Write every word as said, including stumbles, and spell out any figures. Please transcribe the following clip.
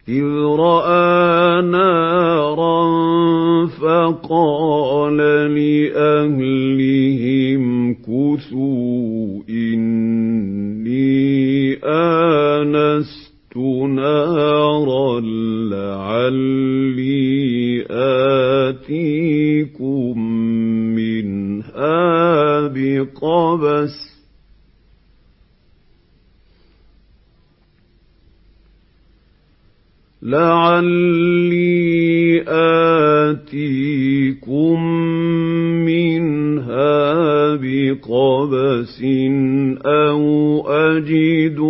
إذ رأى نارا فقال لأهلهم كثوا إني آنست نارا لعلي آتيكم منها بقبس لعلي آتيكم منها بقبس أو أجد